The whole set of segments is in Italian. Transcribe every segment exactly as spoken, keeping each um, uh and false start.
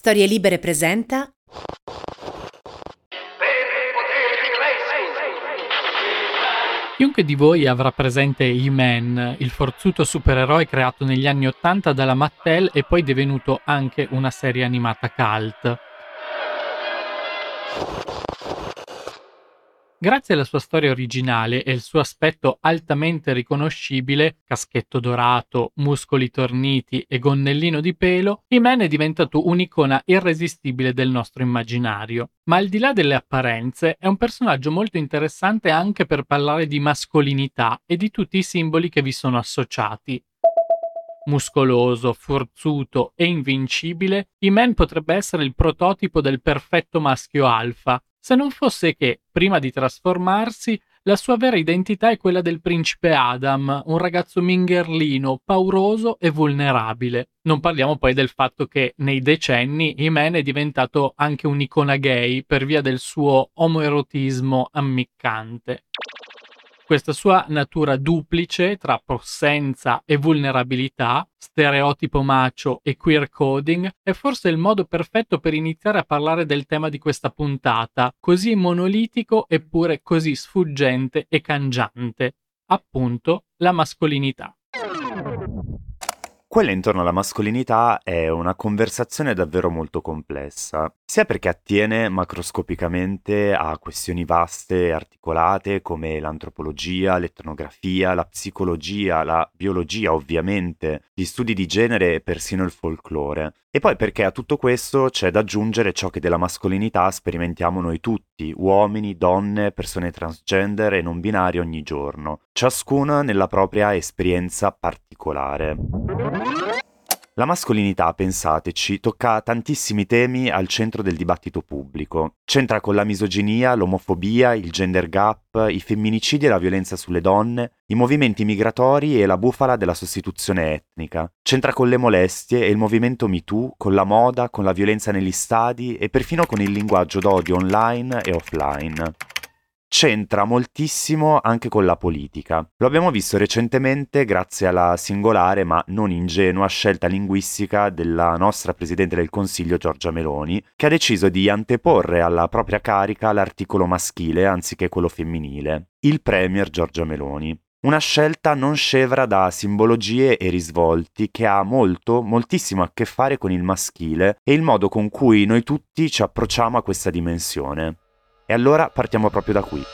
Storie Libere presenta Chiunque di voi avrà presente He-Man, il forzuto supereroe creato negli anni ottanta dalla Mattel e poi divenuto anche una serie animata cult. Grazie alla sua storia originale e il suo aspetto altamente riconoscibile, caschetto dorato, muscoli torniti e gonnellino di pelo, He-Man è diventato un'icona irresistibile del nostro immaginario. Ma al di là delle apparenze, è un personaggio molto interessante anche per parlare di mascolinità e di tutti i simboli che vi sono associati. Muscoloso, forzuto e invincibile, He-Man potrebbe essere il prototipo del perfetto maschio alfa, se non fosse che, prima di trasformarsi, la sua vera identità è quella del principe Adam, un ragazzo mingherlino, pauroso e vulnerabile. Non parliamo poi del fatto che, nei decenni, He-Man è diventato anche un'icona gay per via del suo omoerotismo ammiccante. Questa sua natura duplice tra possenza e vulnerabilità, stereotipo macho e queer coding, è forse il modo perfetto per iniziare a parlare del tema di questa puntata, così monolitico eppure così sfuggente e cangiante. Appunto, la mascolinità. Quella intorno alla mascolinità è una conversazione davvero molto complessa, sia perché attiene macroscopicamente a questioni vaste e articolate come l'antropologia, l'etnografia, la psicologia, la biologia ovviamente, gli studi di genere e persino il folklore. E poi perché a tutto questo c'è da aggiungere ciò che della mascolinità sperimentiamo noi tutti, uomini, donne, persone transgender e non binari ogni giorno, ciascuna nella propria esperienza particolare. La mascolinità, pensateci, tocca tantissimi temi al centro del dibattito pubblico. C'entra con la misoginia, l'omofobia, il gender gap, i femminicidi e la violenza sulle donne, i movimenti migratori e la bufala della sostituzione etnica. C'entra con le molestie e il movimento MeToo, con la moda, con la violenza negli stadi e perfino con il linguaggio d'odio online e offline. C'entra moltissimo anche con la politica. Lo abbiamo visto recentemente grazie alla singolare ma non ingenua scelta linguistica della nostra Presidente del Consiglio Giorgia Meloni, che ha deciso di anteporre alla propria carica l'articolo maschile anziché quello femminile. Il Premier Giorgia Meloni. Una scelta non scevra da simbologie e risvolti che ha molto, moltissimo a che fare con il maschile e il modo con cui noi tutti ci approcciamo a questa dimensione. E allora partiamo proprio da qui.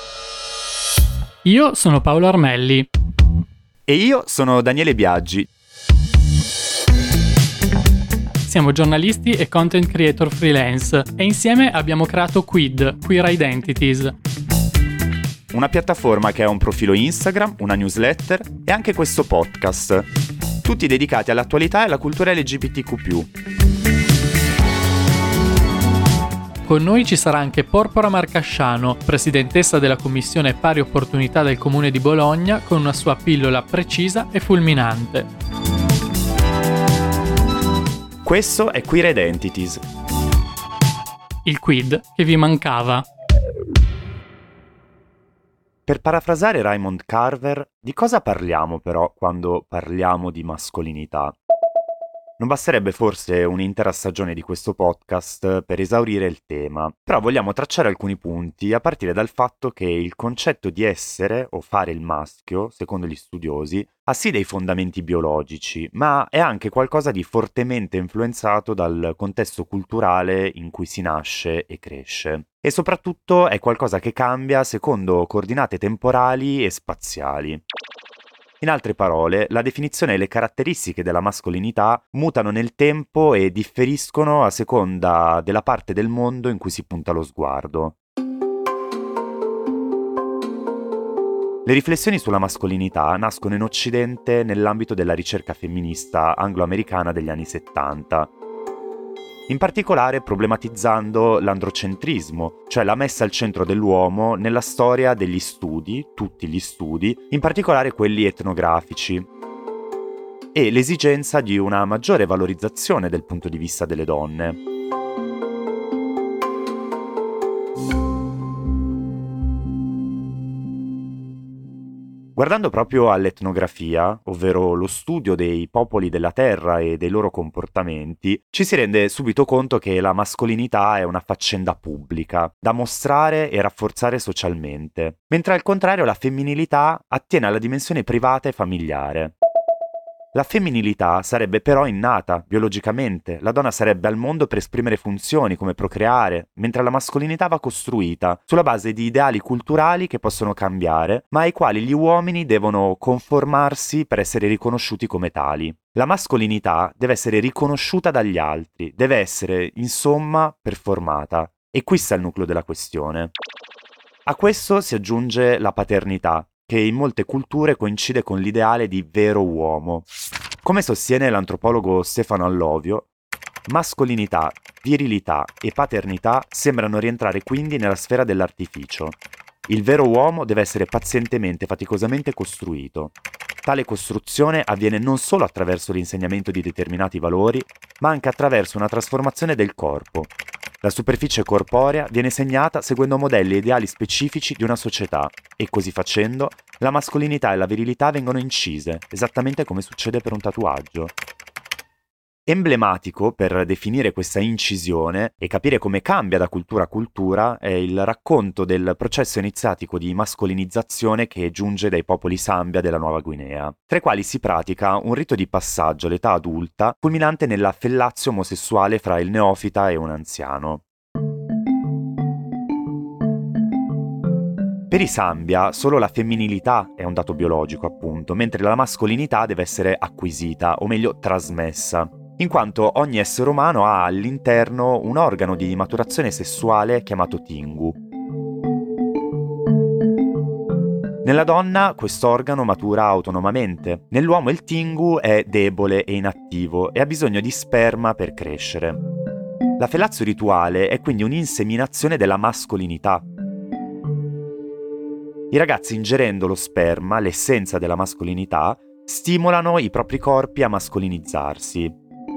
Io sono Paolo Armelli. E io sono Daniele Biaggi. Siamo giornalisti e content creator freelance e insieme abbiamo creato Quid, Queer Identities. Una piattaforma che ha un profilo Instagram, una newsletter e anche questo podcast, tutti dedicati all'attualità e alla cultura L G B T Q più. Con noi ci sarà anche Porpora Marcasciano, presidentessa della Commissione Pari Opportunità del Comune di Bologna, con una sua pillola precisa e fulminante. Questo è Queer Identities. Il quid che vi mancava. Per parafrasare Raymond Carver, di cosa parliamo però quando parliamo di mascolinità? Non basterebbe forse un'intera stagione di questo podcast per esaurire il tema, però vogliamo tracciare alcuni punti a partire dal fatto che il concetto di essere o fare il maschio, secondo gli studiosi, ha sì dei fondamenti biologici, ma è anche qualcosa di fortemente influenzato dal contesto culturale in cui si nasce e cresce. E soprattutto è qualcosa che cambia secondo coordinate temporali e spaziali. In altre parole, la definizione e le caratteristiche della mascolinità mutano nel tempo e differiscono a seconda della parte del mondo in cui si punta lo sguardo. Le riflessioni sulla mascolinità nascono in Occidente nell'ambito della ricerca femminista anglo-americana degli anni settanta, in particolare problematizzando l'androcentrismo, cioè la messa al centro dell'uomo nella storia degli studi, tutti gli studi, in particolare quelli etnografici, e l'esigenza di una maggiore valorizzazione del punto di vista delle donne. Guardando proprio all'etnografia, ovvero lo studio dei popoli della Terra e dei loro comportamenti, ci si rende subito conto che la mascolinità è una faccenda pubblica, da mostrare e rafforzare socialmente, mentre al contrario la femminilità attiene alla dimensione privata e familiare. La femminilità sarebbe però innata, biologicamente, la donna sarebbe al mondo per esprimere funzioni come procreare, mentre la mascolinità va costruita sulla base di ideali culturali che possono cambiare, ma ai quali gli uomini devono conformarsi per essere riconosciuti come tali. La mascolinità deve essere riconosciuta dagli altri, deve essere, insomma, performata. E qui sta il nucleo della questione. A questo si aggiunge la paternità, che in molte culture coincide con l'ideale di vero uomo. Come sostiene l'antropologo Stefano Allovio, mascolinità, virilità e paternità sembrano rientrare quindi nella sfera dell'artificio. Il vero uomo deve essere pazientemente e faticosamente costruito. Tale costruzione avviene non solo attraverso l'insegnamento di determinati valori, ma anche attraverso una trasformazione del corpo. La superficie corporea viene segnata seguendo modelli e ideali specifici di una società e così facendo la mascolinità e la virilità vengono incise, esattamente come succede per un tatuaggio. Emblematico per definire questa incisione e capire come cambia da cultura a cultura è il racconto del processo iniziatico di mascolinizzazione che giunge dai popoli Sambia della Nuova Guinea, tra i quali si pratica un rito di passaggio all'età adulta culminante nella fellazio omosessuale fra il neofita e un anziano. Per i Sambia solo la femminilità è un dato biologico, appunto, mentre la mascolinità deve essere acquisita, o meglio trasmessa, in quanto ogni essere umano ha all'interno un organo di maturazione sessuale chiamato tingu. Nella donna questo organo matura autonomamente, nell'uomo il tingu è debole e inattivo e ha bisogno di sperma per crescere. La fellazio rituale è quindi un'inseminazione della mascolinità. I ragazzi, ingerendo lo sperma, l'essenza della mascolinità, stimolano i propri corpi a mascolinizzarsi.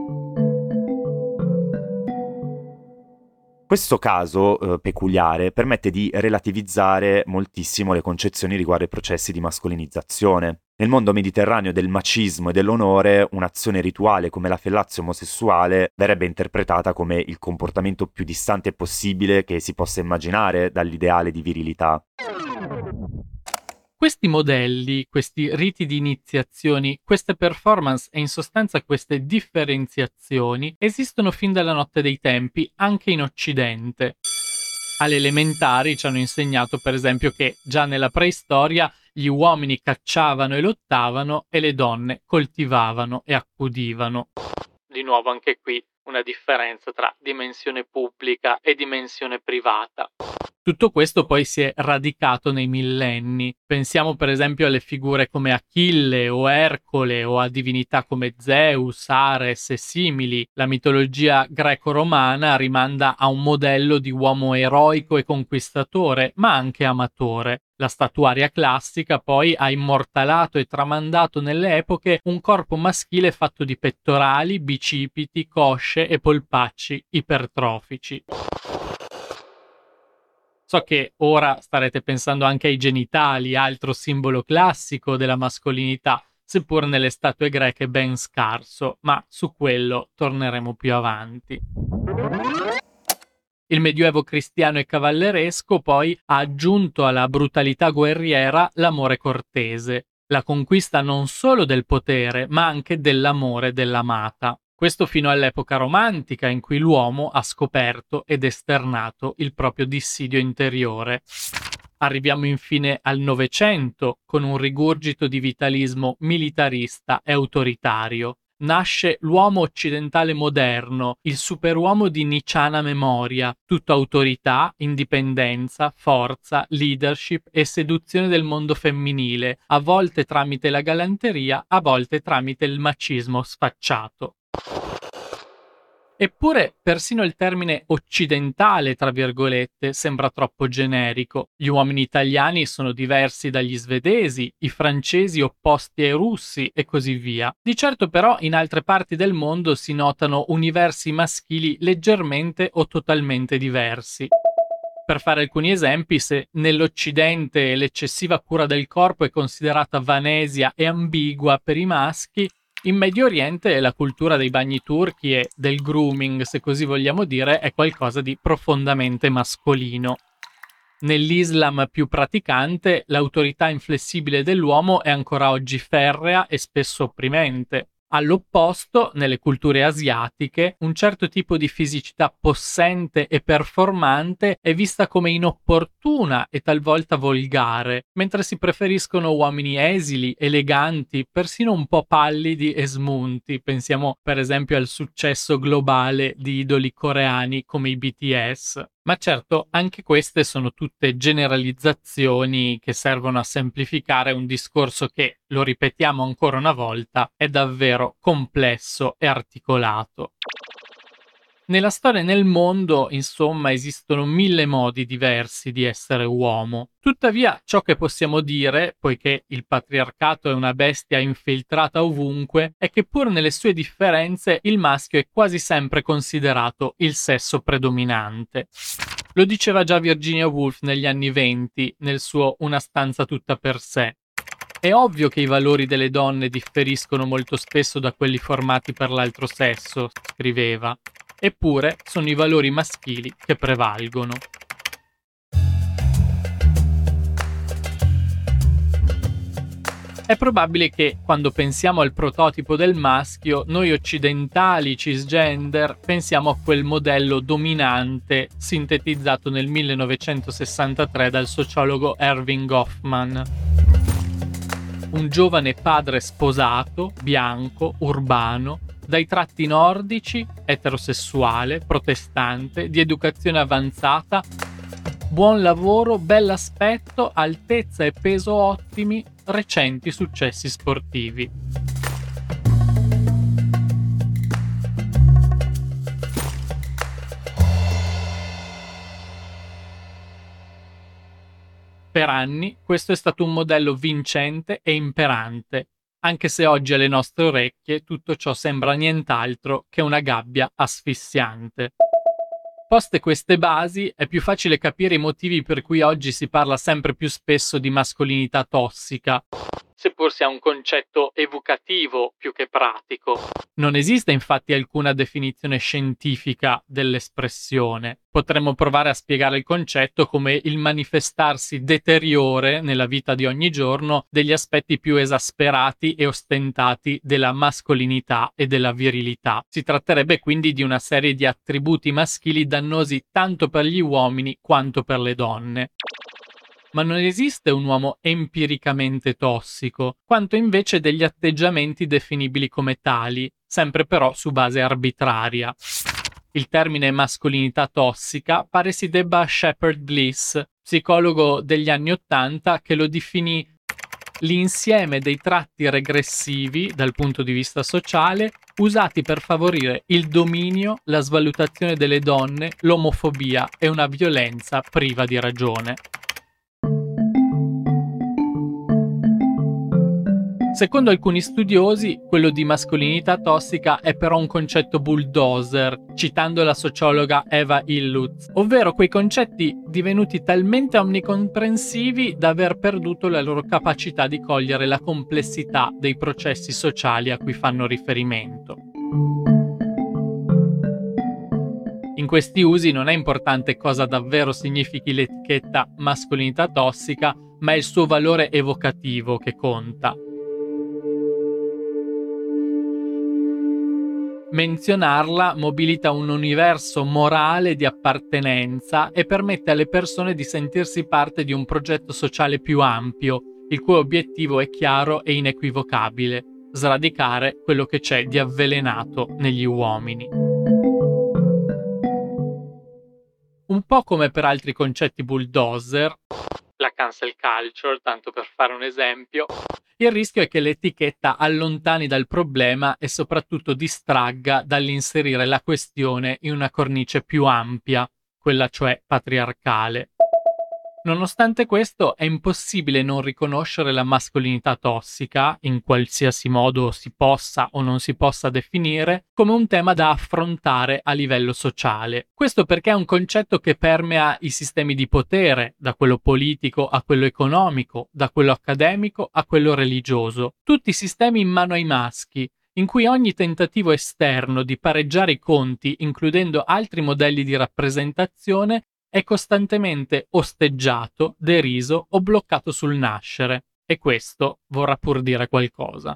Questo caso eh, peculiare permette di relativizzare moltissimo le concezioni riguardo ai processi di mascolinizzazione. Nel mondo mediterraneo del macismo e dell'onore, un'azione rituale come la fellazio omosessuale verrebbe interpretata come il comportamento più distante possibile che si possa immaginare dall'ideale di virilità. Questi modelli, questi riti di iniziazioni, queste performance e in sostanza queste differenziazioni esistono fin dalla notte dei tempi anche in Occidente. Alle elementari ci hanno insegnato per esempio che già nella preistoria gli uomini cacciavano e lottavano e le donne coltivavano e accudivano. Di nuovo anche qui una differenza tra dimensione pubblica e dimensione privata. Tutto questo poi si è radicato nei millenni. Pensiamo per esempio alle figure come Achille o Ercole o a divinità come Zeus, Ares e simili. La mitologia greco-romana rimanda a un modello di uomo eroico e conquistatore, ma anche amatore. La statuaria classica poi ha immortalato e tramandato nelle epoche un corpo maschile fatto di pettorali, bicipiti, cosce e polpacci ipertrofici. So che ora starete pensando anche ai genitali, altro simbolo classico della mascolinità, seppur nelle statue greche ben scarso, ma su quello torneremo più avanti. Il Medioevo cristiano e cavalleresco poi ha aggiunto alla brutalità guerriera l'amore cortese, la conquista non solo del potere, ma anche dell'amore dell'amata. Questo fino all'epoca romantica in cui l'uomo ha scoperto ed esternato il proprio dissidio interiore. Arriviamo infine al Novecento con un rigurgito di vitalismo militarista e autoritario. Nasce l'uomo occidentale moderno, il superuomo di nicciana memoria, tutto autorità, indipendenza, forza, leadership e seduzione del mondo femminile, a volte tramite la galanteria, a volte tramite il macismo sfacciato. Eppure persino il termine occidentale, tra virgolette, sembra troppo generico. Gli uomini italiani sono diversi dagli svedesi, i francesi opposti ai russi e così via. Di certo però in altre parti del mondo si notano universi maschili leggermente o totalmente diversi. Per fare alcuni esempi, se nell'Occidente l'eccessiva cura del corpo è considerata vanesia e ambigua per i maschi, in Medio Oriente la cultura dei bagni turchi e del grooming, se così vogliamo dire, è qualcosa di profondamente mascolino. Nell'Islam più praticante, l'autorità inflessibile dell'uomo è ancora oggi ferrea e spesso opprimente. All'opposto, nelle culture asiatiche, un certo tipo di fisicità possente e performante è vista come inopportuna e talvolta volgare, mentre si preferiscono uomini esili, eleganti, persino un po' pallidi e smunti. Pensiamo per esempio al successo globale di idoli coreani come i B T S. Ma certo, anche queste sono tutte generalizzazioni che servono a semplificare un discorso che, lo ripetiamo ancora una volta, è davvero complesso e articolato. Nella storia e nel mondo, insomma, esistono mille modi diversi di essere uomo. Tuttavia, ciò che possiamo dire, poiché il patriarcato è una bestia infiltrata ovunque, è che pur nelle sue differenze il maschio è quasi sempre considerato il sesso predominante. Lo diceva già Virginia Woolf negli anni venti, nel suo Una stanza tutta per sé. È ovvio che i valori delle donne differiscono molto spesso da quelli formati per l'altro sesso, scriveva. Eppure sono i valori maschili che prevalgono. È probabile che, quando pensiamo al prototipo del maschio, noi occidentali cisgender pensiamo a quel modello dominante sintetizzato nel millenovecentosessantatré dal sociologo Erving Goffman. Un giovane padre sposato, bianco, urbano, dai tratti nordici, eterosessuale, protestante, di educazione avanzata, buon lavoro, bell'aspetto, altezza e peso ottimi, recenti successi sportivi. Per anni questo è stato un modello vincente e imperante, anche se oggi alle nostre orecchie tutto ciò sembra nient'altro che una gabbia asfissiante. Poste queste basi, è più facile capire i motivi per cui oggi si parla sempre più spesso di mascolinità tossica, seppur sia un concetto evocativo più che pratico. Non esiste infatti alcuna definizione scientifica dell'espressione. Potremmo provare a spiegare il concetto come il manifestarsi deteriore nella vita di ogni giorno degli aspetti più esasperati e ostentati della mascolinità e della virilità. Si tratterebbe quindi di una serie di attributi maschili dannosi tanto per gli uomini quanto per le donne. Ma non esiste un uomo empiricamente tossico, quanto invece degli atteggiamenti definibili come tali, sempre però su base arbitraria. Il termine mascolinità tossica pare si debba a Shepard Bliss, psicologo degli anni Ottanta, che lo definì l'insieme dei tratti regressivi dal punto di vista sociale usati per favorire il dominio, la svalutazione delle donne, l'omofobia e una violenza priva di ragione. Secondo alcuni studiosi, quello di mascolinità tossica è però un concetto bulldozer, citando la sociologa Eva Illutz, ovvero quei concetti divenuti talmente omnicomprensivi da aver perduto la loro capacità di cogliere la complessità dei processi sociali a cui fanno riferimento. In questi usi non è importante cosa davvero significhi l'etichetta mascolinità tossica, ma è il suo valore evocativo che conta. Menzionarla mobilita un universo morale di appartenenza e permette alle persone di sentirsi parte di un progetto sociale più ampio, il cui obiettivo è chiaro e inequivocabile: sradicare quello che c'è di avvelenato negli uomini. Un po' come per altri concetti bulldozer, la cancel culture, tanto per fare un esempio, il rischio è che l'etichetta allontani dal problema e soprattutto distragga dall'inserire la questione in una cornice più ampia, quella cioè patriarcale. Nonostante questo, è impossibile non riconoscere la mascolinità tossica, in qualsiasi modo si possa o non si possa definire, come un tema da affrontare a livello sociale. Questo perché è un concetto che permea i sistemi di potere, da quello politico a quello economico, da quello accademico a quello religioso, tutti sistemi in mano ai maschi, in cui ogni tentativo esterno di pareggiare i conti, includendo altri modelli di rappresentazione, è costantemente osteggiato, deriso o bloccato sul nascere. E questo vorrà pur dire qualcosa.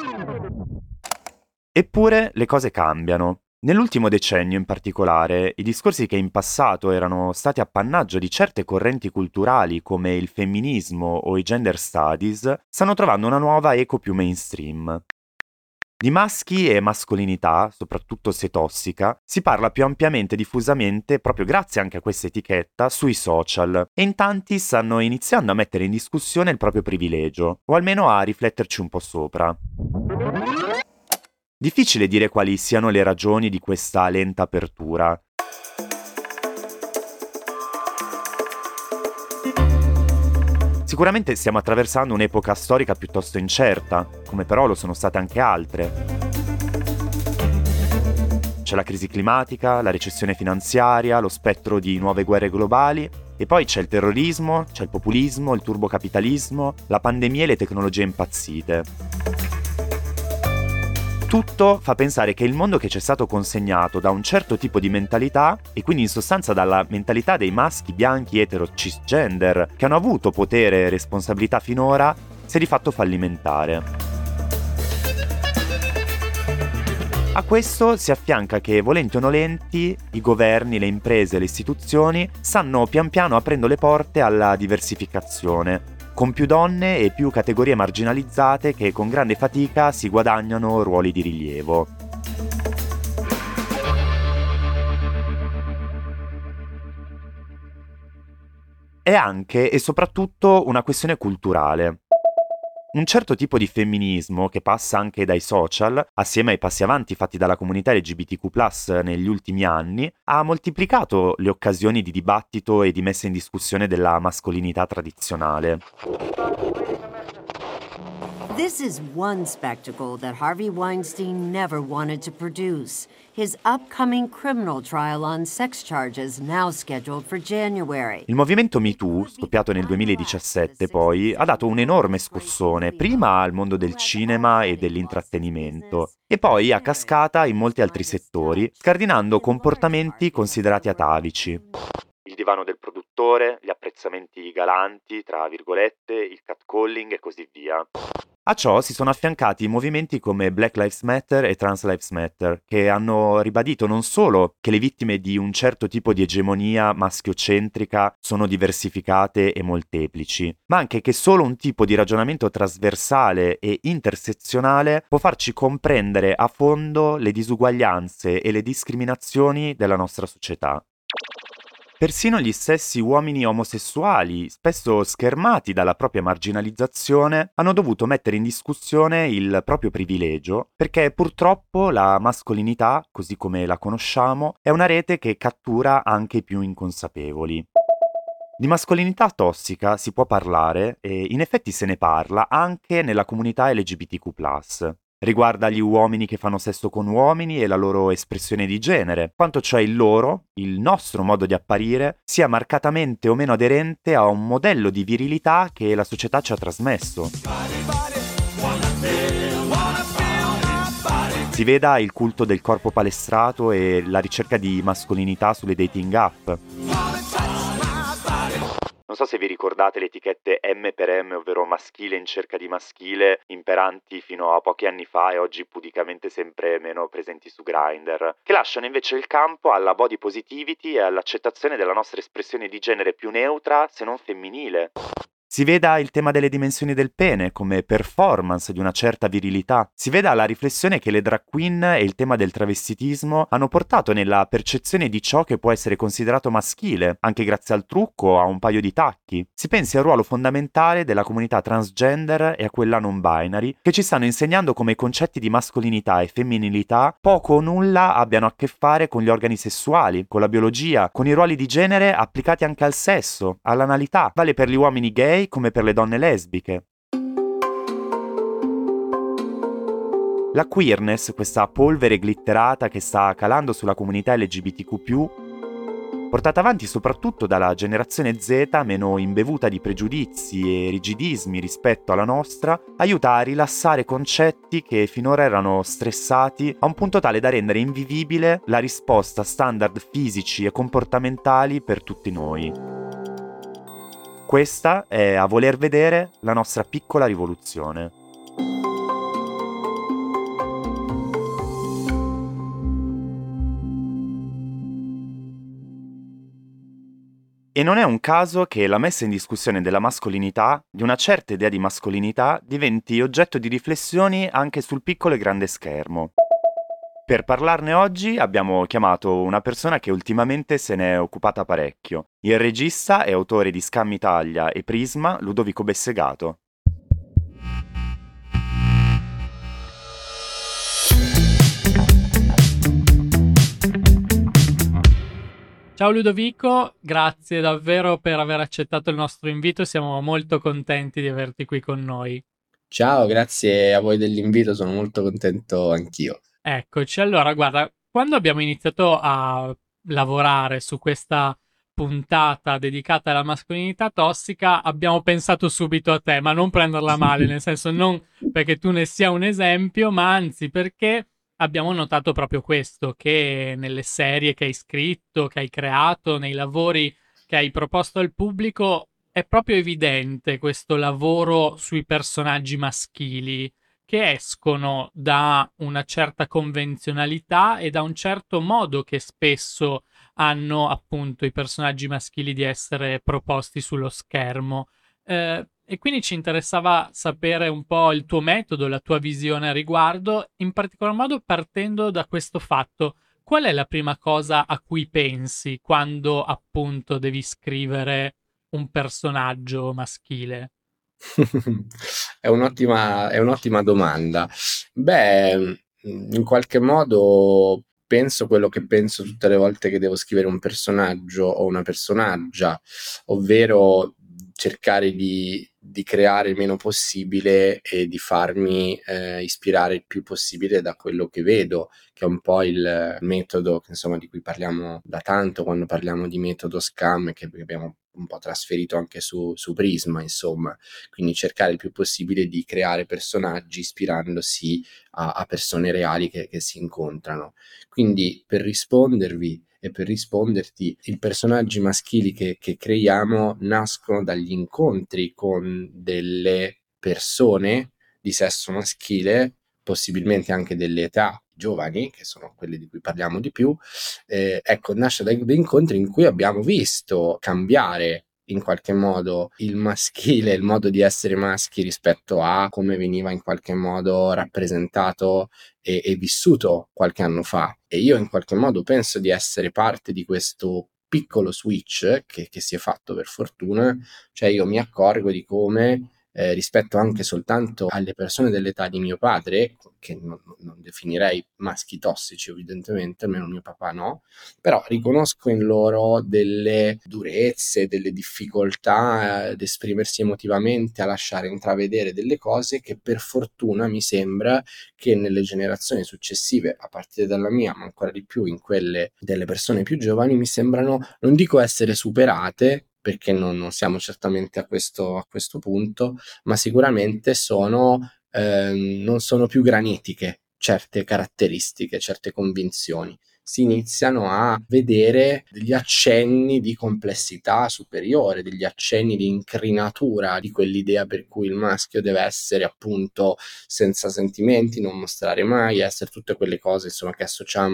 Eppure le cose cambiano. Nell'ultimo decennio in particolare, i discorsi che in passato erano stati appannaggio di certe correnti culturali come il femminismo o i gender studies, stanno trovando una nuova eco più mainstream. Di maschi e mascolinità, soprattutto se tossica, si parla più ampiamente e diffusamente proprio grazie anche a questa etichetta sui social e in tanti stanno iniziando a mettere in discussione il proprio privilegio, o almeno a rifletterci un po' sopra. Difficile dire quali siano le ragioni di questa lenta apertura. Sicuramente stiamo attraversando un'epoca storica piuttosto incerta, come però lo sono state anche altre. C'è la crisi climatica, la recessione finanziaria, lo spettro di nuove guerre globali e poi c'è il terrorismo, c'è il populismo, il turbocapitalismo, la pandemia e le tecnologie impazzite. Tutto fa pensare che il mondo che ci è stato consegnato da un certo tipo di mentalità, e quindi in sostanza dalla mentalità dei maschi bianchi etero cisgender, che hanno avuto potere e responsabilità finora, sia di fatto fallimentare. A questo si affianca che, volenti o nolenti, i governi, le imprese e le istituzioni stanno pian piano aprendo le porte alla diversificazione, con più donne e più categorie marginalizzate che con grande fatica si guadagnano ruoli di rilievo. È anche e soprattutto una questione culturale. Un certo tipo di femminismo, che passa anche dai social, assieme ai passi avanti fatti dalla comunità L G B T Q plus, negli ultimi anni, ha moltiplicato le occasioni di dibattito e di messa in discussione della mascolinità tradizionale. This is one spectacle that Harvey Weinstein never wanted to produce. His upcoming criminal trial on sex charges now scheduled for January. Il movimento MeToo, scoppiato nel duemiladiciassette poi, ha dato un enorme scossone prima al mondo del cinema e dell'intrattenimento e poi a cascata in molti altri settori, scardinando comportamenti considerati atavici. Il divano del produttore, gli apprezzamenti galanti, tra virgolette, il catcalling e così via. A ciò si sono affiancati movimenti come Black Lives Matter e Trans Lives Matter, che hanno ribadito non solo che le vittime di un certo tipo di egemonia maschiocentrica sono diversificate e molteplici, ma anche che solo un tipo di ragionamento trasversale e intersezionale può farci comprendere a fondo le disuguaglianze e le discriminazioni della nostra società. Persino gli stessi uomini omosessuali, spesso schermati dalla propria marginalizzazione, hanno dovuto mettere in discussione il proprio privilegio, perché purtroppo la mascolinità, così come la conosciamo, è una rete che cattura anche i più inconsapevoli. Di mascolinità tossica si può parlare, e in effetti se ne parla, anche nella comunità L G B T Q plus. Riguarda gli uomini che fanno sesso con uomini e la loro espressione di genere, quanto cioè il loro, il nostro modo di apparire, sia marcatamente o meno aderente a un modello di virilità che la società ci ha trasmesso. Si veda il culto del corpo palestrato e la ricerca di mascolinità sulle dating app. Non so se vi ricordate le etichette M per M, ovvero maschile in cerca di maschile, imperanti fino a pochi anni fa e oggi pudicamente sempre meno presenti su Grindr, che lasciano invece il campo alla body positivity e all'accettazione della nostra espressione di genere più neutra, se non femminile. Si veda il tema delle dimensioni del pene come performance di una certa virilità. Si veda la riflessione che le drag queen e il tema del travestitismo hanno portato nella percezione di ciò che può essere considerato maschile, anche grazie al trucco o a un paio di tacchi. Si pensi al ruolo fondamentale della comunità transgender e a quella non binary, che ci stanno insegnando come i concetti di mascolinità e femminilità poco o nulla abbiano a che fare con gli organi sessuali, con la biologia, con i ruoli di genere applicati anche al sesso, all'analità. Vale per gli uomini gay come per le donne lesbiche. La queerness, questa polvere glitterata che sta calando sulla comunità L G B T Q più, portata avanti soprattutto dalla generazione Z meno imbevuta di pregiudizi e rigidismi rispetto alla nostra, aiuta a rilassare concetti che finora erano stressati a un punto tale da rendere invivibile la risposta standard fisici e comportamentali per tutti noi. Questa è, a voler vedere, la nostra piccola rivoluzione. E non è un caso che la messa in discussione della mascolinità, di una certa idea di mascolinità, diventi oggetto di riflessioni anche sul piccolo e grande schermo. Per parlarne oggi abbiamo chiamato una persona che ultimamente se ne è occupata parecchio, il regista e autore di Scam Italia e Prisma, Ludovico Bessegato. Ciao Ludovico, grazie davvero per aver accettato il nostro invito, siamo molto contenti di averti qui con noi. Ciao, grazie a voi dell'invito, sono molto contento anch'io. Eccoci, allora guarda, quando abbiamo iniziato a lavorare su questa puntata dedicata alla mascolinità tossica abbiamo pensato subito a te, ma non prenderla male, nel senso non perché tu ne sia un esempio, ma anzi perché abbiamo notato proprio questo, che nelle serie che hai scritto, che hai creato, nei lavori che hai proposto al pubblico è proprio evidente questo lavoro sui personaggi maschili che escono da una certa convenzionalità e da un certo modo che spesso hanno appunto i personaggi maschili di essere proposti sullo schermo. Eh, e quindi ci interessava sapere un po' il tuo metodo, la tua visione a riguardo, in particolar modo partendo da questo fatto. Qual è la prima cosa a cui pensi quando appunto devi scrivere un personaggio maschile? È un'ottima, è un'ottima domanda. Beh, in qualche modo penso quello che penso tutte le volte che devo scrivere un personaggio o una personaggia, ovvero cercare di, di creare il meno possibile e di farmi eh, ispirare il più possibile da quello che vedo, che è un po' il metodo insomma, di cui parliamo da tanto quando parliamo di metodo Scam, che abbiamo un po' trasferito anche su, su Prisma, insomma, quindi cercare il più possibile di creare personaggi ispirandosi a, a persone reali che, che si incontrano. Quindi per rispondervi e per risponderti, i personaggi maschili che, che creiamo nascono dagli incontri con delle persone di sesso maschile, possibilmente anche delle età giovani, che sono quelle di cui parliamo di più. Eh, ecco, nasce dai, dai incontri in cui abbiamo visto cambiare in qualche modo il maschile, il modo di essere maschi rispetto a come veniva in qualche modo rappresentato e, e vissuto qualche anno fa. E io in qualche modo penso di essere parte di questo piccolo switch che, che si è fatto per fortuna, cioè io mi accorgo di come Eh, rispetto anche soltanto alle persone dell'età di mio padre, che non, non definirei maschi tossici evidentemente, almeno mio papà no, però riconosco in loro delle durezze, delle difficoltà ad esprimersi emotivamente, a lasciare intravedere delle cose che per fortuna mi sembra che nelle generazioni successive, a partire dalla mia, ma ancora di più in quelle delle persone più giovani, mi sembrano, non dico essere superate, perché non, non siamo certamente a questo, a questo punto, ma sicuramente sono, ehm, non sono più granitiche certe caratteristiche, certe convinzioni. Si iniziano a vedere degli accenni di complessità superiore, degli accenni di incrinatura di quell'idea per cui il maschio deve essere appunto senza sentimenti, non mostrare mai, essere tutte quelle cose insomma che associamo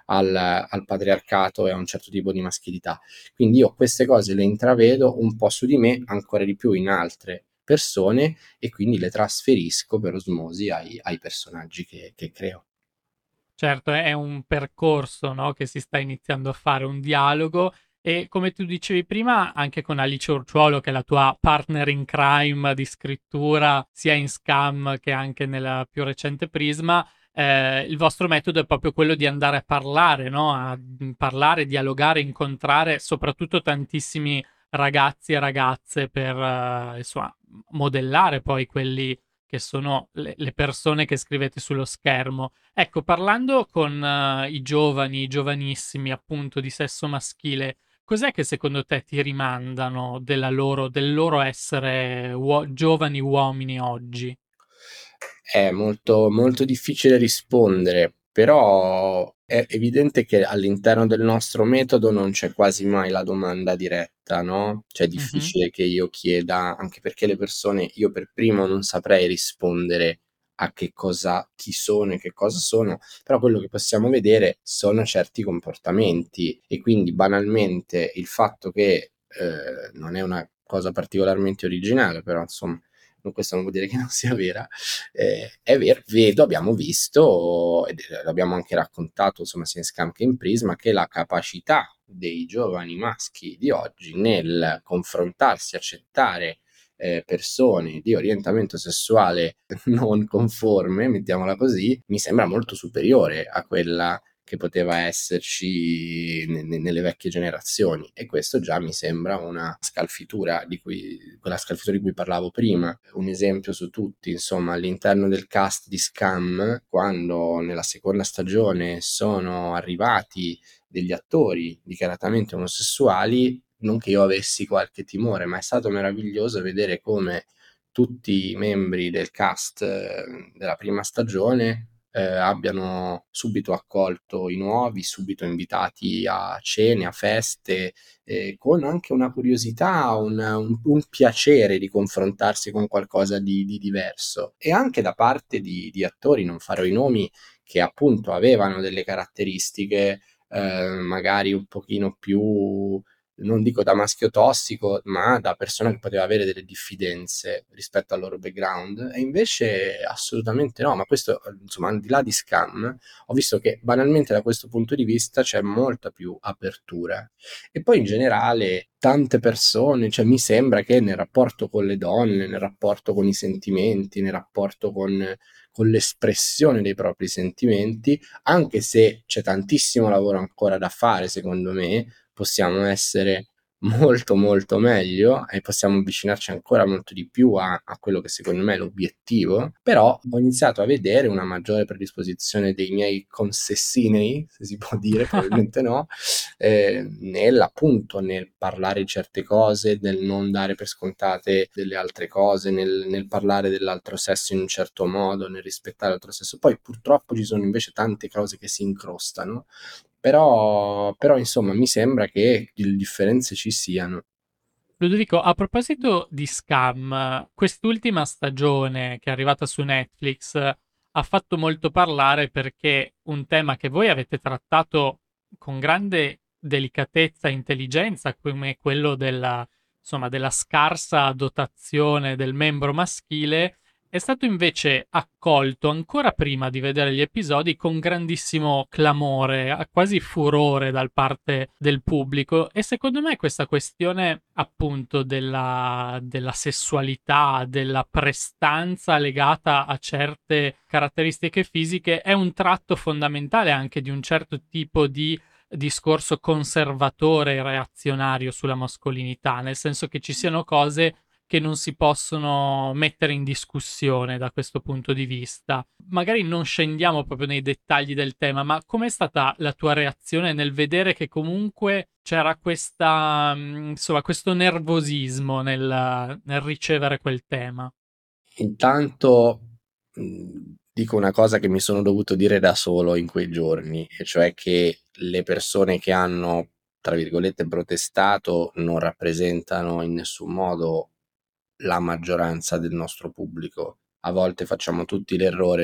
al, al patriarcato e a un certo tipo di maschilità. Quindi io queste cose le intravedo un po' su di me, ancora di più in altre persone, e quindi le trasferisco per osmosi ai, ai personaggi che, che creo. Certo, è un percorso, no, che si sta iniziando a fare, un dialogo e come tu dicevi prima, anche con Alice Urciuolo, che è la tua partner in crime di scrittura, sia in Scam che anche nella più recente Prisma, eh, il vostro metodo è proprio quello di andare a parlare, no? A parlare, dialogare, incontrare soprattutto tantissimi ragazzi e ragazze per, eh, insomma, modellare poi quelli che sono le, le persone che scrivete sullo schermo. Ecco, parlando con eh, i giovani, i giovanissimi, appunto, di sesso maschile, cos'è che secondo te ti rimandano della loro, del loro essere uo- giovani uomini oggi? È molto, molto difficile rispondere, però è evidente che all'interno del nostro metodo non c'è quasi mai la domanda diretta, no? Cioè è Mhm. difficile che io chieda, anche perché le persone, io per primo non saprei rispondere a che cosa, chi sono e che cosa sono, però quello che possiamo vedere sono certi comportamenti, e quindi banalmente il fatto che eh, non è una cosa particolarmente originale, però insomma, questo non vuol dire che non sia vera, eh, è vero, vedo, abbiamo visto, ed l'abbiamo anche raccontato, insomma, sia in Scam che in Prisma, che la capacità dei giovani maschi di oggi nel confrontarsi, accettare eh, persone di orientamento sessuale non conforme, mettiamola così, mi sembra molto superiore a quella che poteva esserci ne- ne- nelle vecchie generazioni, e questo già mi sembra una scalfitura di cui, quella scalfitura di cui parlavo prima. Un esempio su tutti, insomma, all'interno del cast di Scam, quando nella seconda stagione sono arrivati degli attori dichiaratamente omosessuali, non che io avessi qualche timore, ma è stato meraviglioso vedere come tutti i membri del cast eh, della prima stagione eh, abbiano subito accolto i nuovi, subito invitati a cene, a feste, eh, con anche una curiosità, un, un, un piacere di confrontarsi con qualcosa di, di diverso. E anche da parte di, di attori, non farò i nomi, che appunto avevano delle caratteristiche eh, magari un pochino più, non dico da maschio tossico, ma da persona che poteva avere delle diffidenze rispetto al loro background, e invece assolutamente no. Ma questo, insomma, al di là di Scam, ho visto che banalmente da questo punto di vista c'è molta più apertura. E poi in generale tante persone, cioè mi sembra che nel rapporto con le donne, nel rapporto con i sentimenti, nel rapporto con, con l'espressione dei propri sentimenti, anche se c'è tantissimo lavoro ancora da fare, secondo me, possiamo essere molto molto meglio e possiamo avvicinarci ancora molto di più a, a quello che secondo me è l'obiettivo. Però ho iniziato a vedere una maggiore predisposizione dei miei consessinei, se si può dire, probabilmente no, eh, nel appunto nel parlare di certe cose, nel non dare per scontate delle altre cose, nel, nel parlare dell'altro sesso in un certo modo, nel rispettare l'altro sesso. Poi purtroppo ci sono invece tante cose che si incrostano, però, però insomma mi sembra che le differenze ci siano. Ludovico, a proposito di Scam, quest'ultima stagione che è arrivata su Netflix eh, ha fatto molto parlare perché un tema che voi avete trattato con grande delicatezza e intelligenza, come quello della, insomma, della scarsa dotazione del membro maschile, è stato invece accolto ancora prima di vedere gli episodi con grandissimo clamore, quasi furore da parte del pubblico, e secondo me questa questione appunto della, della sessualità, della prestanza legata a certe caratteristiche fisiche è un tratto fondamentale anche di un certo tipo di discorso conservatore e reazionario sulla mascolinità, nel senso che ci siano cose che non si possono mettere in discussione da questo punto di vista. Magari non scendiamo proprio nei dettagli del tema, ma com'è stata la tua reazione nel vedere che comunque c'era questa, mh, insomma, questo nervosismo nel, nel ricevere quel tema? Intanto mh, dico una cosa che mi sono dovuto dire da solo in quei giorni, e cioè che le persone che hanno, tra virgolette, protestato non rappresentano in nessun modo la maggioranza del nostro pubblico. A volte facciamo tutti l'errore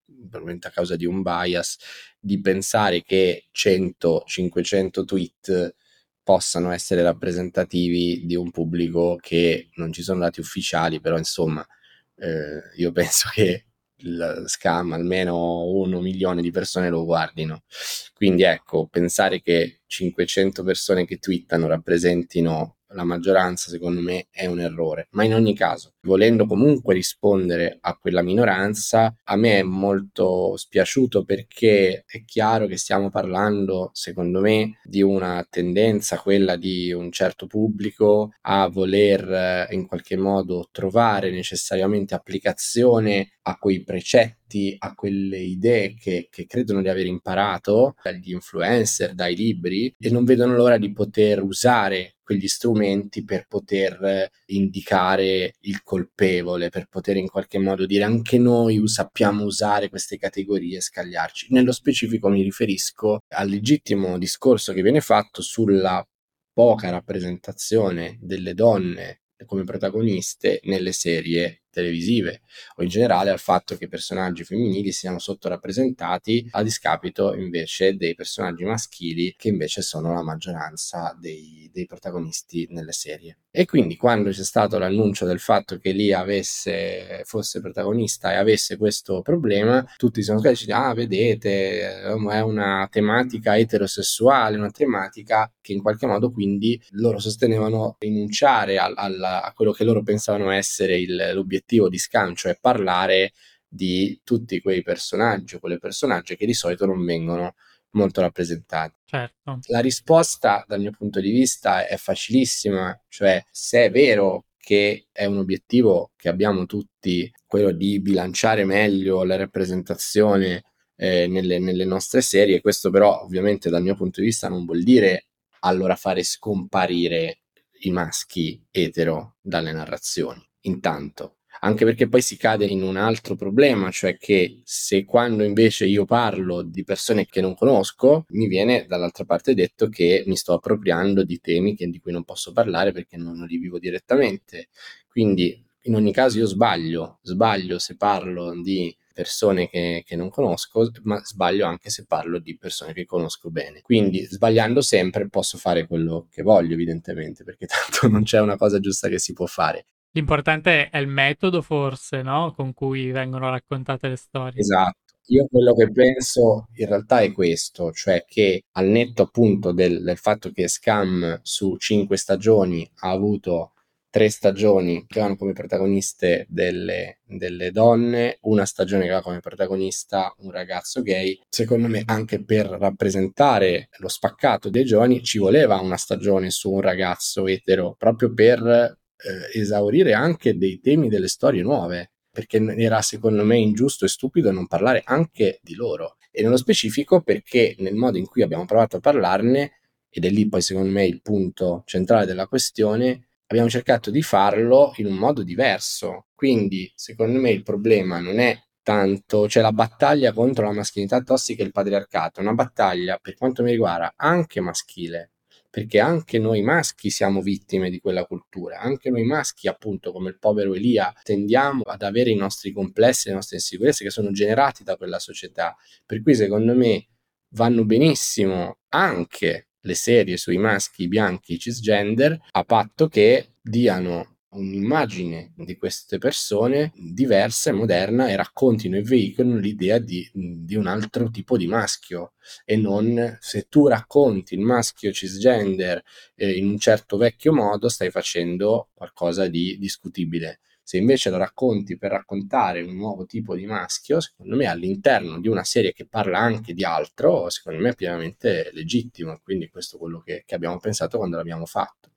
probabilmente a causa di un bias, di pensare che cento cinquecento tweet possano essere rappresentativi di un pubblico che non ci sono dati ufficiali, però insomma eh, io penso che il Scam almeno un milione di persone lo guardino. Quindi ecco, pensare che cinquecento persone che twittano rappresentino la maggioranza, secondo me, è un errore. Ma in ogni caso, volendo comunque rispondere a quella minoranza, a me è molto spiaciuto, perché è chiaro che stiamo parlando, secondo me, di una tendenza, quella di un certo pubblico, a voler in qualche modo trovare necessariamente applicazione a quei precetti, a quelle idee che, che credono di aver imparato dagli influencer, dai libri, e non vedono l'ora di poter usare quegli strumenti per poter indicare il colpevole, per poter in qualche modo dire anche noi sappiamo usare queste categorie e scagliarci. Nello specifico mi riferisco al legittimo discorso che viene fatto sulla poca rappresentazione delle donne come protagoniste nelle serie televisive, o in generale al fatto che i personaggi femminili siano sottorappresentati a discapito invece dei personaggi maschili, che invece sono la maggioranza dei, dei protagonisti nelle serie. E quindi quando c'è stato l'annuncio del fatto che Lia avesse, fosse protagonista e avesse questo problema, tutti sono stati dicendo: ah, vedete, è una tematica eterosessuale, una tematica che in qualche modo quindi loro sostenevano rinunciare al, al, a quello che loro pensavano essere il, l'obiettivo di Scam, cioè parlare di tutti quei personaggi o quelle personaggi che di solito non vengono molto rappresentati. Certo. La risposta dal mio punto di vista è facilissima, cioè se è vero che è un obiettivo che abbiamo tutti, quello di bilanciare meglio la rappresentazione eh, nelle, nelle nostre serie, questo però ovviamente dal mio punto di vista non vuol dire allora fare scomparire i maschi etero dalle narrazioni, intanto. Anche perché poi si cade in un altro problema, cioè che se quando invece io parlo di persone che non conosco, mi viene dall'altra parte detto che mi sto appropriando di temi che, di cui non posso parlare perché non li vivo direttamente. Quindi in ogni caso io sbaglio, sbaglio se parlo di persone che, che non conosco, ma sbaglio anche se parlo di persone che conosco bene. Quindi sbagliando sempre posso fare quello che voglio, evidentemente, perché tanto non c'è una cosa giusta che si può fare. L'importante è il metodo, forse, no? Con cui vengono raccontate le storie. Esatto. Io quello che penso in realtà è questo, cioè che al netto appunto del, del fatto che Scam su cinque stagioni ha avuto tre stagioni che hanno come protagoniste delle, delle donne, una stagione che ha come protagonista un ragazzo gay, secondo me anche per rappresentare lo spaccato dei giovani ci voleva una stagione su un ragazzo etero, proprio per eh, esaurire anche dei temi delle storie nuove, perché era secondo me ingiusto e stupido non parlare anche di loro, e nello specifico perché nel modo in cui abbiamo provato a parlarne, ed è lì poi secondo me il punto centrale della questione, abbiamo cercato di farlo in un modo diverso. Quindi secondo me il problema non è tanto, cioè la battaglia contro la maschilinità tossica e il patriarcato, è una battaglia per quanto mi riguarda anche maschile, perché anche noi maschi siamo vittime di quella cultura, anche noi maschi, appunto come il povero Elia, tendiamo ad avere i nostri complessi, le nostre insicurezze che sono generati da quella società, per cui secondo me vanno benissimo anche le serie sui maschi bianchi cisgender, a patto che diano un'immagine di queste persone diversa e moderna e raccontino e veicolino l'idea di, di un altro tipo di maschio, e non, se tu racconti il maschio cisgender eh, in un certo vecchio modo, stai facendo qualcosa di discutibile. Se invece lo racconti per raccontare un nuovo tipo di maschio, secondo me all'interno di una serie che parla anche di altro, secondo me è pienamente legittimo. Quindi questo è quello che, che abbiamo pensato quando l'abbiamo fatto.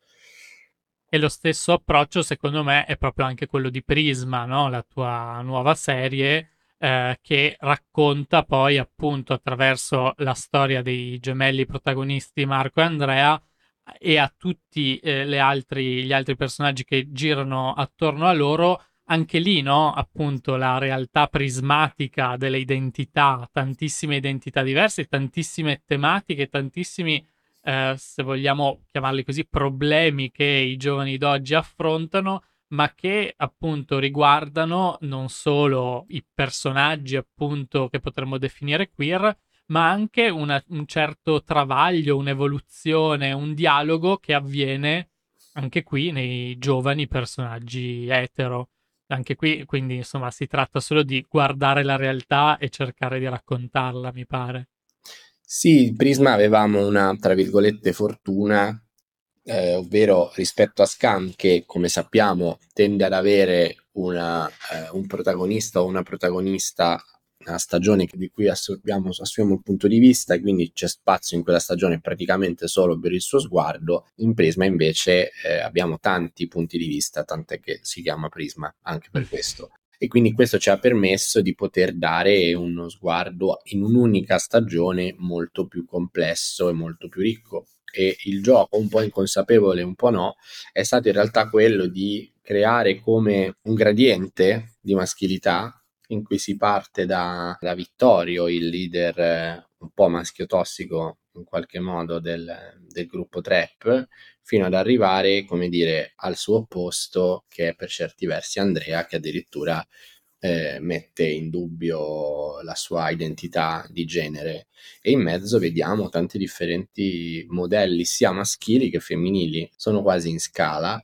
E lo stesso approccio, secondo me, è proprio anche quello di Prisma, no? La tua nuova serie eh, che racconta poi appunto attraverso la storia dei gemelli protagonisti Marco e Andrea e a tutti eh, le altri, gli altri personaggi che girano attorno a loro, anche lì, no? Appunto la realtà prismatica delle identità, tantissime identità diverse, tantissime tematiche, tantissimi eh, se vogliamo chiamarli così, problemi che i giovani d'oggi affrontano, ma che appunto riguardano non solo i personaggi appunto che potremmo definire queer, ma anche una- un certo travaglio, un'evoluzione, un dialogo che avviene anche qui nei giovani personaggi etero. Anche qui, quindi, insomma, si tratta solo di guardare la realtà e cercare di raccontarla, mi pare. Sì, Prisma avevamo una, tra virgolette, fortuna, eh, ovvero rispetto a Scam, che come sappiamo tende ad avere una, eh, un protagonista o una protagonista a stagione di cui assorbiamo, assumiamo il punto di vista, e quindi c'è spazio in quella stagione praticamente solo per il suo sguardo. In Prisma invece eh, abbiamo tanti punti di vista, tant'è che si chiama Prisma anche per questo. E quindi questo ci ha permesso di poter dare uno sguardo in un'unica stagione molto più complesso e molto più ricco. E il gioco, un po' inconsapevole, un po' no, è stato in realtà quello di creare come un gradiente di maschilità in cui si parte da, da Vittorio, il leader eh, un po' maschio tossico in qualche modo del, del gruppo Trap, fino ad arrivare, come dire, al suo opposto, che è per certi versi Andrea, che addirittura eh, mette in dubbio la sua identità di genere. E in mezzo vediamo tanti differenti modelli, sia maschili che femminili, sono quasi in scala,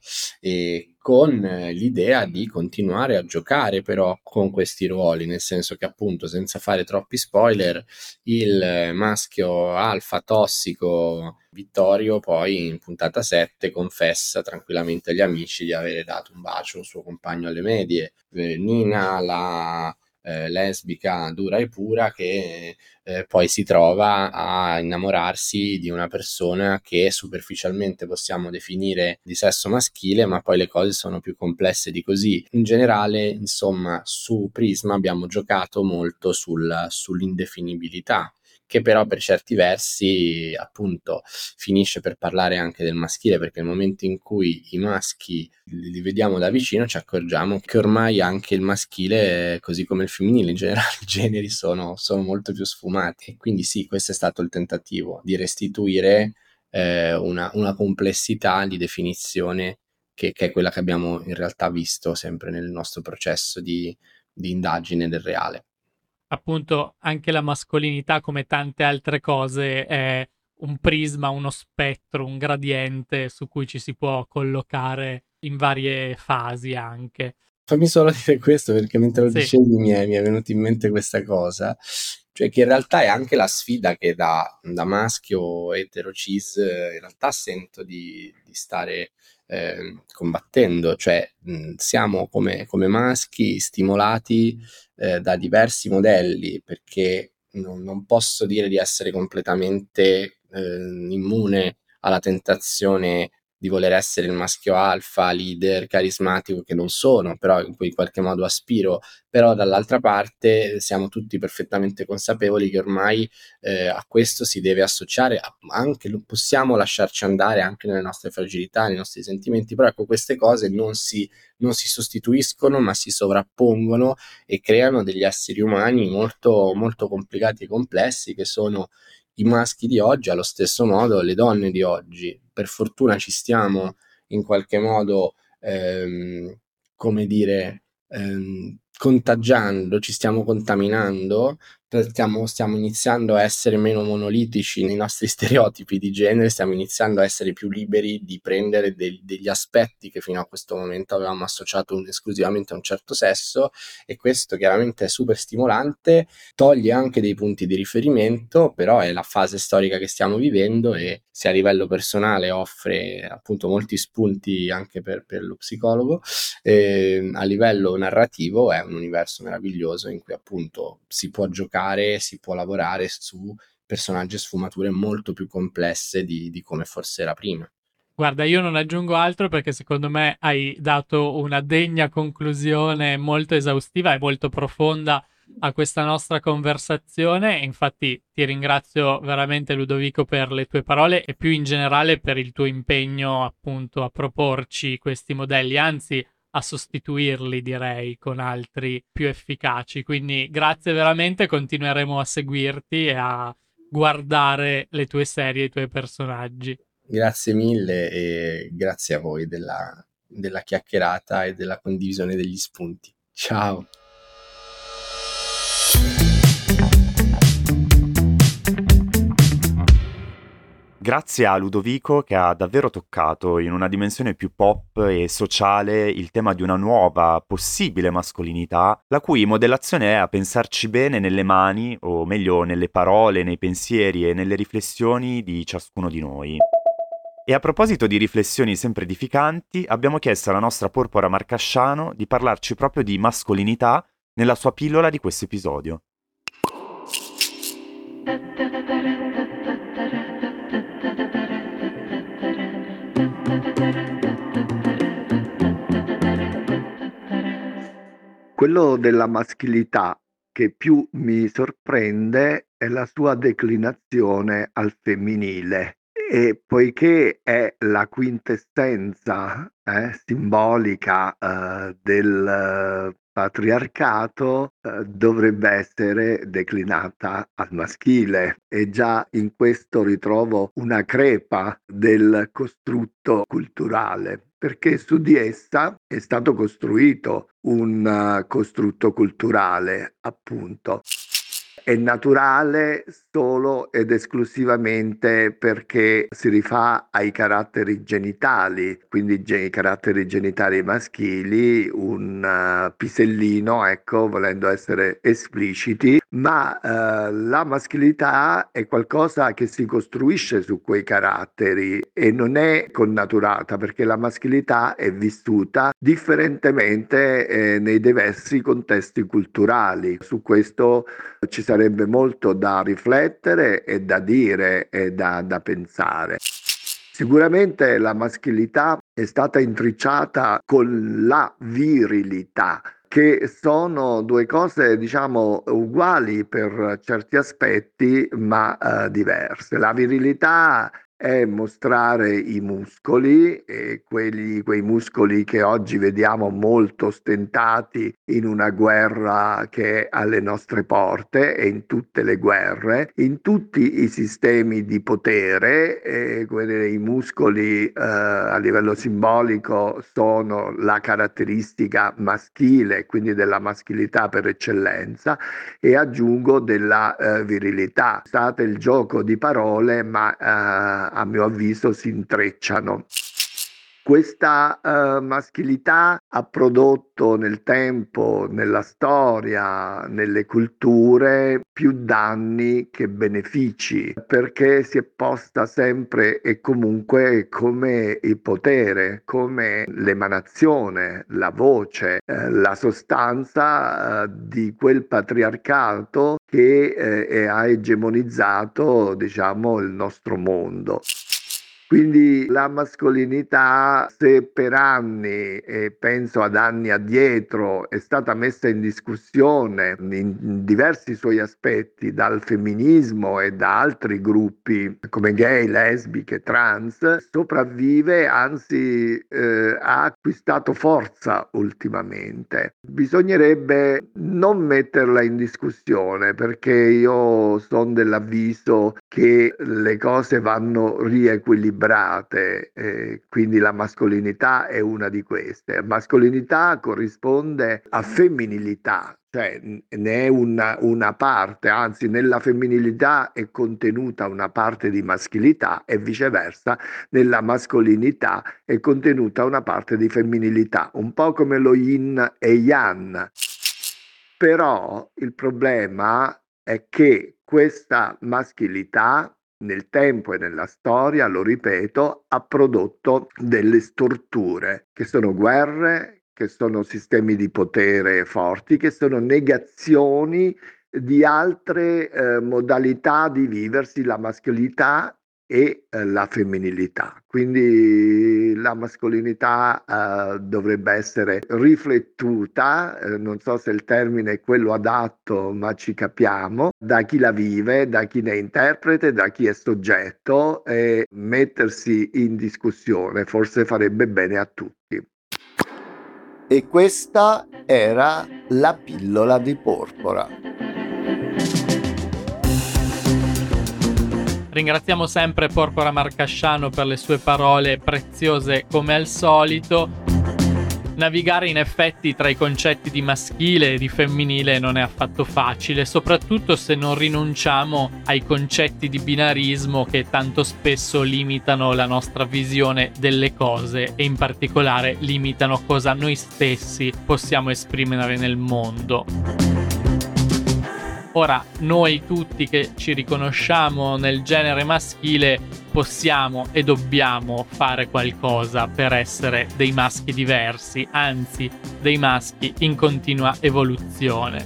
e con eh, l'idea di continuare a giocare però con questi ruoli, nel senso che appunto, senza fare troppi spoiler, il eh, maschio alfa tossico Vittorio poi in puntata sette confessa tranquillamente agli amici di avere dato un bacio al suo compagno alle medie. Eh, Nina, la eh, lesbica dura e pura, che eh, poi si trova a innamorarsi di una persona che superficialmente possiamo definire di sesso maschile, ma poi le cose sono più complesse di così. In generale, insomma, su Prisma abbiamo giocato molto sul, sull'indefinibilità, che però per certi versi appunto finisce per parlare anche del maschile, perché nel momento in cui i maschi li vediamo da vicino ci accorgiamo che ormai anche il maschile, così come il femminile in generale, i generi sono, sono molto più sfumati. E quindi sì, questo è stato il tentativo di restituire eh, una, una complessità di definizione che, che è quella che abbiamo in realtà visto sempre nel nostro processo di, di indagine del reale. Appunto, anche la mascolinità, come tante altre cose, è un prisma, uno spettro, un gradiente su cui ci si può collocare in varie fasi anche. Fammi solo dire questo, perché mentre lo Sì, dicevi mi è, mi è venuta in mente questa cosa, cioè che in realtà è anche la sfida che da, da maschio etero cis eh, in realtà sento di, di stare eh, combattendo, cioè mh, siamo come, come maschi stimolati eh, da diversi modelli, perché non, non posso dire di essere completamente eh, immune alla tentazione di voler essere il maschio alfa, leader, carismatico, che non sono, però in cui in qualche modo aspiro. Però dall'altra parte siamo tutti perfettamente consapevoli che ormai eh, a questo si deve associare anche, lo possiamo lasciarci andare anche nelle nostre fragilità, nei nostri sentimenti, però ecco, queste cose non si, non si sostituiscono, ma si sovrappongono e creano degli esseri umani molto, molto complicati e complessi, che sono i maschi di oggi, allo stesso modo le donne di oggi. Per fortuna ci stiamo in qualche modo, ehm, come dire, ehm, contagiando, ci stiamo contaminando, stiamo, stiamo iniziando a essere meno monolitici nei nostri stereotipi di genere, stiamo iniziando a essere più liberi di prendere de- degli aspetti che fino a questo momento avevamo associato un- esclusivamente a un certo sesso, e questo chiaramente è super stimolante, toglie anche dei punti di riferimento, però è la fase storica che stiamo vivendo, e se a livello personale offre appunto molti spunti anche per, per lo psicologo, eh, a livello narrativo è un universo meraviglioso in cui appunto si può giocare, si può lavorare su personaggi e sfumature molto più complesse di, di come forse era prima. guarda, io non aggiungo altro perché secondo me hai dato una degna conclusione molto esaustiva e molto profonda a questa nostra conversazione. Infatti ti ringrazio veramente Ludovico per le tue parole e più in generale per il tuo impegno appunto a proporci questi modelli, anzi a sostituirli direi con altri più efficaci. Quindi grazie veramente, continueremo a seguirti e a guardare le tue serie e i tuoi personaggi. Grazie mille e grazie a voi della, della chiacchierata e della condivisione degli spunti. Ciao! Grazie a Ludovico che ha davvero toccato in una dimensione più pop e sociale il tema di una nuova, possibile mascolinità, la cui modellazione è a pensarci bene nelle mani, o meglio nelle parole, nei pensieri e nelle riflessioni di ciascuno di noi. E a proposito di riflessioni sempre edificanti, abbiamo chiesto alla nostra Porpora Marcasciano di parlarci proprio di mascolinità nella sua pillola di questo episodio. Quello della maschilità che più mi sorprende è la sua declinazione al femminile, e poiché è la quintessenza eh, simbolica eh, del patriarcato, eh, dovrebbe essere declinata al maschile, e già in questo ritrovo una crepa del costrutto culturale, perché su di essa è stato costruito un uh, costrutto culturale, appunto. È naturale solo ed esclusivamente perché si rifà ai caratteri genitali, quindi i caratteri genitali maschili, un uh, pisellino, ecco, volendo essere espliciti, ma uh, la maschilità è qualcosa che si costruisce su quei caratteri e non è connaturata, perché la maschilità è vissuta differentemente eh, nei diversi contesti culturali. Su questo ci sarebbe molto da riflettere e da dire e da, da pensare. Sicuramente la maschilità è stata intricciata con la virilità, che sono due cose, diciamo, uguali per certi aspetti, ma eh, diverse. La virilità è mostrare i muscoli, e quelli, quei muscoli che oggi vediamo molto ostentati in una guerra che è alle nostre porte e in tutte le guerre, in tutti i sistemi di potere. E quelli, i muscoli eh, a livello simbolico sono la caratteristica maschile, quindi della maschilità per eccellenza, e aggiungo della eh, virilità. State il gioco di parole, ma eh, a mio avviso si intrecciano. Questa uh, maschilità ha prodotto nel tempo, nella storia, nelle culture, più danni che benefici, perché si è posta sempre e comunque come il potere, come l'emanazione, la voce, eh, la sostanza eh, di quel patriarcato che eh, ha egemonizzato, diciamo, il nostro mondo. Quindi la mascolinità, se per anni, e penso ad anni addietro, è stata messa in discussione in diversi suoi aspetti dal femminismo e da altri gruppi come gay, lesbiche, trans, sopravvive, anzi eh, ha acquistato forza ultimamente. Bisognerebbe non metterla in discussione, perché io sono dell'avviso che le cose vanno riequilibrate. Eh, quindi la mascolinità è una di queste. Mascolinità corrisponde a femminilità, cioè ne è una, una parte, anzi nella femminilità è contenuta una parte di maschilità, e viceversa nella mascolinità è contenuta una parte di femminilità, un po' come lo yin e yang. Però il problema è che questa maschilità nel tempo e nella storia, lo ripeto, ha prodotto delle storture, che sono guerre, che sono sistemi di potere forti, che sono negazioni di altre eh, modalità di viversi la mascolinità e eh, la femminilità. Quindi la mascolinità eh, dovrebbe essere riflettuta, eh, non so se il termine è quello adatto, ma ci capiamo, da chi la vive, da chi ne è interprete, da chi è soggetto, e mettersi in discussione forse farebbe bene a tutti. E questa era la pillola di Porpora. Ringraziamo sempre Porpora Marcasciano per le sue parole preziose come al solito. Navigare in effetti tra i concetti di maschile e di femminile non è affatto facile, soprattutto se non rinunciamo ai concetti di binarismo che tanto spesso limitano la nostra visione delle cose e in particolare limitano cosa noi stessi possiamo esprimere nel mondo. Ora, noi tutti che ci riconosciamo nel genere maschile possiamo e dobbiamo fare qualcosa per essere dei maschi diversi, anzi, dei maschi in continua evoluzione.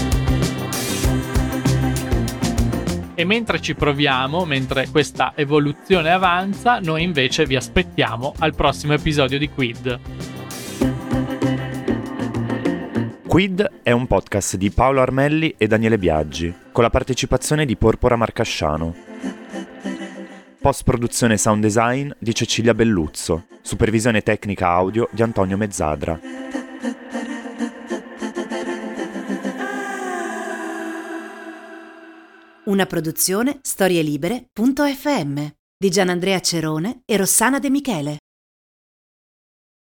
E mentre ci proviamo, mentre questa evoluzione avanza, noi invece vi aspettiamo al prossimo episodio di Quid. Quid è un podcast di Paolo Armelli e Daniele Biaggi, con la partecipazione di Porpora Marcasciano. Post-produzione e sound design di Cecilia Belluzzo. Supervisione tecnica audio di Antonio Mezzadra. Una produzione storielibere punto effe emme di Gianandrea Cerone e Rossana De Michele.